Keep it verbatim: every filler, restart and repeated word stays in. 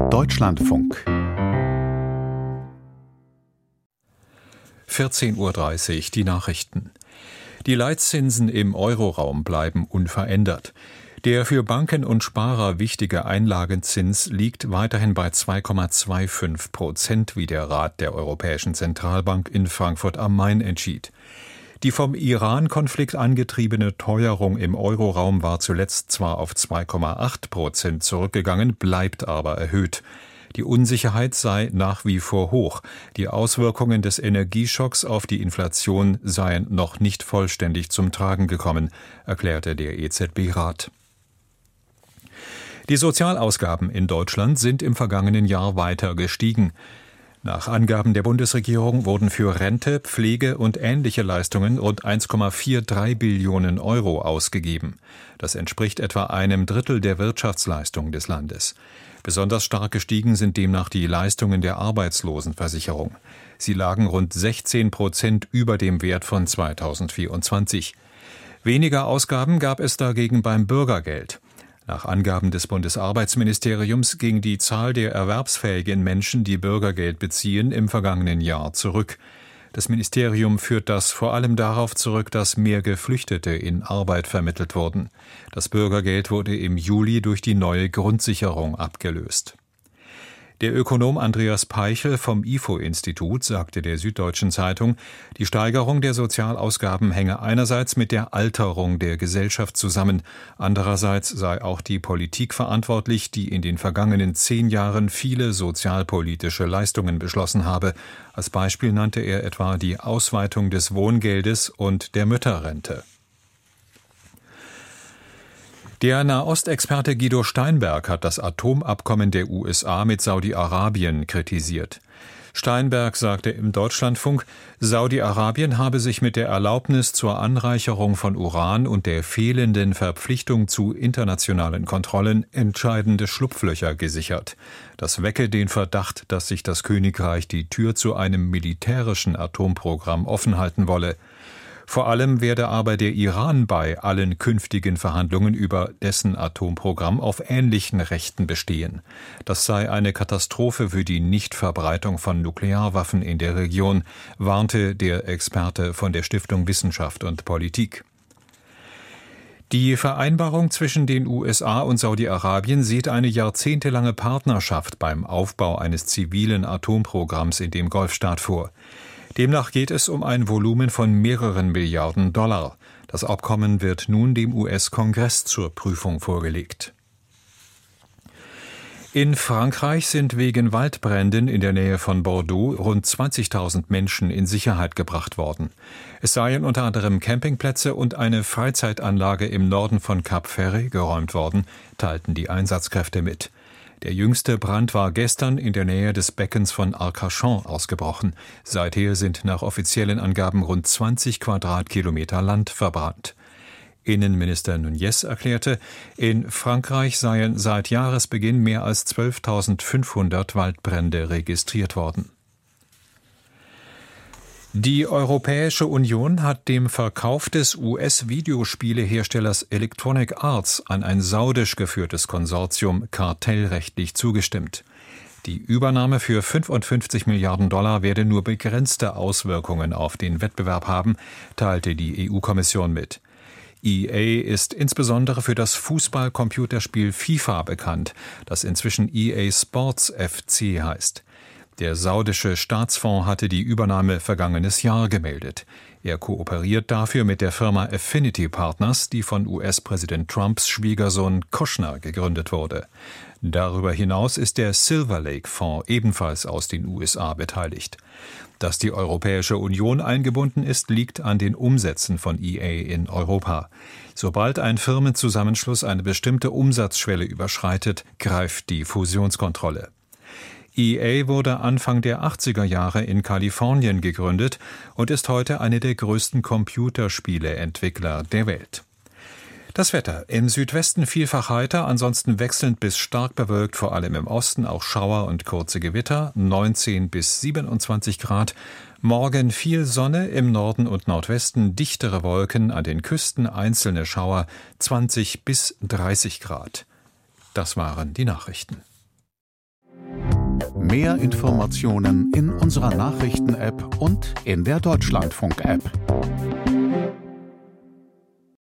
Deutschlandfunk. vierzehn Uhr dreißig, die Nachrichten. Die Leitzinsen im Euroraum bleiben unverändert. Der für Banken und Sparer wichtige Einlagenzins liegt weiterhin bei zwei Komma fünfundzwanzig Prozent, wie der Rat der Europäischen Zentralbank in Frankfurt am Main entschied. Die vom Iran-Konflikt angetriebene Teuerung im Euroraum war zuletzt zwar auf zwei Komma acht Prozent zurückgegangen, bleibt aber erhöht. Die Unsicherheit sei nach wie vor hoch. Die Auswirkungen des Energieschocks auf die Inflation seien noch nicht vollständig zum Tragen gekommen, erklärte der E Z B-Rat. Die Sozialausgaben in Deutschland sind im vergangenen Jahr weiter gestiegen. Nach Angaben der Bundesregierung wurden für Rente, Pflege und ähnliche Leistungen rund eins Komma dreiundvierzig Billionen Euro ausgegeben. Das entspricht etwa einem Drittel der Wirtschaftsleistung des Landes. Besonders stark gestiegen sind demnach die Leistungen der Arbeitslosenversicherung. Sie lagen rund sechzehn Prozent über dem Wert von zweitausendvierundzwanzig. Weniger Ausgaben gab es dagegen beim Bürgergeld. Nach Angaben des Bundesarbeitsministeriums ging die Zahl der erwerbsfähigen Menschen, die Bürgergeld beziehen, im vergangenen Jahr zurück. Das Ministerium führt das vor allem darauf zurück, dass mehr Geflüchtete in Arbeit vermittelt wurden. Das Bürgergeld wurde im Juli durch die neue Grundsicherung abgelöst. Der Ökonom Andreas Peichel vom I F O-Institut sagte der Süddeutschen Zeitung, die Steigerung der Sozialausgaben hänge einerseits mit der Alterung der Gesellschaft zusammen, andererseits sei auch die Politik verantwortlich, die in den vergangenen zehn Jahren viele sozialpolitische Leistungen beschlossen habe. Als Beispiel nannte er etwa die Ausweitung des Wohngeldes und der Mütterrente. Der Nahostexperte Guido Steinberg hat das Atomabkommen der U S A mit Saudi-Arabien kritisiert. Steinberg sagte im Deutschlandfunk, Saudi-Arabien habe sich mit der Erlaubnis zur Anreicherung von Uran und der fehlenden Verpflichtung zu internationalen Kontrollen entscheidende Schlupflöcher gesichert. Das wecke den Verdacht, dass sich das Königreich die Tür zu einem militärischen Atomprogramm offen halten wolle. Vor allem werde aber der Iran bei allen künftigen Verhandlungen über dessen Atomprogramm auf ähnlichen Rechten bestehen. Das sei eine Katastrophe für die Nichtverbreitung von Nuklearwaffen in der Region, warnte der Experte von der Stiftung Wissenschaft und Politik. Die Vereinbarung zwischen den U S A und Saudi-Arabien sieht eine jahrzehntelange Partnerschaft beim Aufbau eines zivilen Atomprogramms in dem Golfstaat vor. Demnach geht es um ein Volumen von mehreren Milliarden Dollar. Das Abkommen wird nun dem U S-Kongress zur Prüfung vorgelegt. In Frankreich sind wegen Waldbränden in der Nähe von Bordeaux rund zwanzigtausend Menschen in Sicherheit gebracht worden. Es seien unter anderem Campingplätze und eine Freizeitanlage im Norden von Cap Ferret geräumt worden, teilten die Einsatzkräfte mit. Der jüngste Brand war gestern in der Nähe des Beckens von Arcachon ausgebrochen. Seither sind nach offiziellen Angaben rund zwanzig Quadratkilometer Land verbrannt. Innenminister Nunez erklärte, in Frankreich seien seit Jahresbeginn mehr als zwölftausendfünfhundert Waldbrände registriert worden. Die Europäische Union hat dem Verkauf des U S-Videospieleherstellers Electronic Arts an ein saudisch geführtes Konsortium kartellrechtlich zugestimmt. Die Übernahme für fünfundfünfzig Milliarden Dollar werde nur begrenzte Auswirkungen auf den Wettbewerb haben, teilte die E U-Kommission mit. E A ist insbesondere für das Fußball-Computerspiel FIFA bekannt, das inzwischen E A Sports F C heißt. Der saudische Staatsfonds hatte die Übernahme vergangenes Jahr gemeldet. Er kooperiert dafür mit der Firma Affinity Partners, die von U S-Präsident Trumps Schwiegersohn Kushner gegründet wurde. Darüber hinaus ist der Silver Lake Fonds ebenfalls aus den U S A beteiligt. Dass die Europäische Union eingebunden ist, liegt an den Umsätzen von E A in Europa. Sobald ein Firmenzusammenschluss eine bestimmte Umsatzschwelle überschreitet, greift die Fusionskontrolle. E A wurde Anfang der achtziger Jahre in Kalifornien gegründet und ist heute eine der größten Computerspieleentwickler der Welt. Das Wetter: Im Südwesten vielfach heiter, ansonsten wechselnd bis stark bewölkt, vor allem im Osten auch Schauer und kurze Gewitter, neunzehn bis siebenundzwanzig Grad. Morgen viel Sonne, im Norden und Nordwesten dichtere Wolken, an den Küsten einzelne Schauer, zwanzig bis dreißig Grad. Das waren die Nachrichten. Mehr Informationen in unserer Nachrichten-App und in der Deutschlandfunk-App.